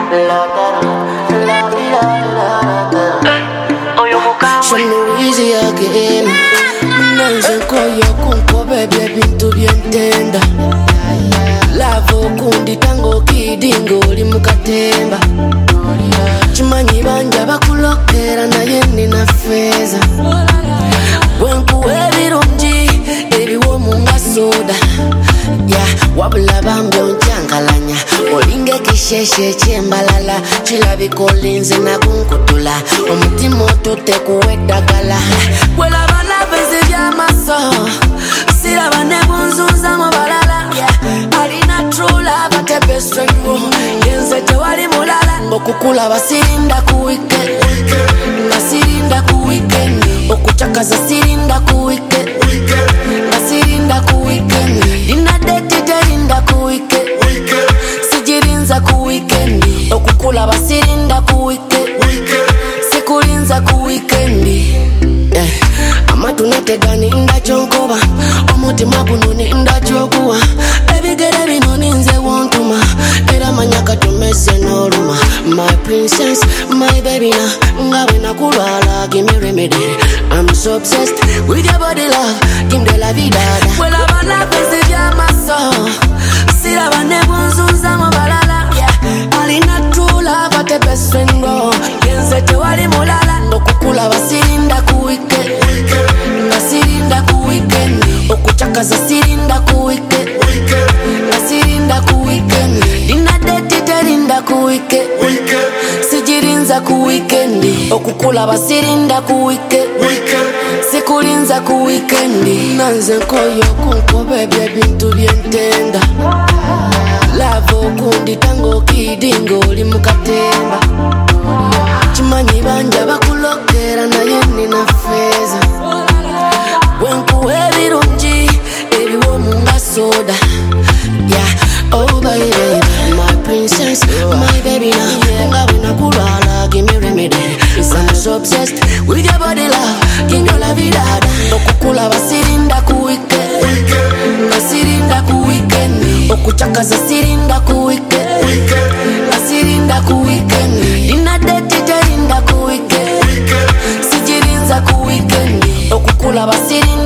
Show me easy again. Nanze koyo kunkobe bintu byentenda. Lavo kundi tango kidingo oli mukatemba. Chimanyi banja bakulokera naye nina feza. Wenkuwa ebirungi ebiwo munga soda. Wabula bambi onkyankalanya olinga ekisheshe ekyembalala kirabika olinze nakunkutula omutima otutte kuwa eddagala bwelaba navezi byamaso siraba ne bunzunza mu balala alina true love ate best friend wo yenze tewali mulala okukulaba sirinda ku weekend nga sirinda ku weekend okucakaza sirinda ku weekend nga sirinda ku weekend lina date terinda ku weekend sijirinza ku weekend okukulaba sirinda ku weekend sikulinza ku weekend amatu nategani ndakyonkoba omutima guno nindakyokuwa ebigere bino ninze wontuma era manya katumese n'oluma my princess my baby na nga bwe nakulwala give me remedy I'm so obsessed with your body love give me la vida bwelaba navezi byamaso siraba ne bunzunza mu balala alina true love ate best friend go yenze tewali mulala okukulaba sirinda ku weekend nga sirinda ku weekend okucakaza sirinda ku weekend nga sirinda ku weekend lina date terinda ku weekend sijirinza ku weekend okukulaba sirinda ku weekend sikulinza ku weekend nanze nkoyo kunkobe bintu byentenda lavo kundi tango kidingo oli mukatemba chimanyi banja bakulokera naye nina feza wenkuwa ebirungi ebiwo munga soda oh baby my princess my baby na nga bwe nakulwala give me remedy I'm so obsessed with your body love give me la vida okukulaba sirinda ku weekend nga sirinda ku weekend okucakaza sirinda ku weekend nga sirinda ku weekend lina date terinda ku weekend sijirinza ku weekend okukulaba sirinda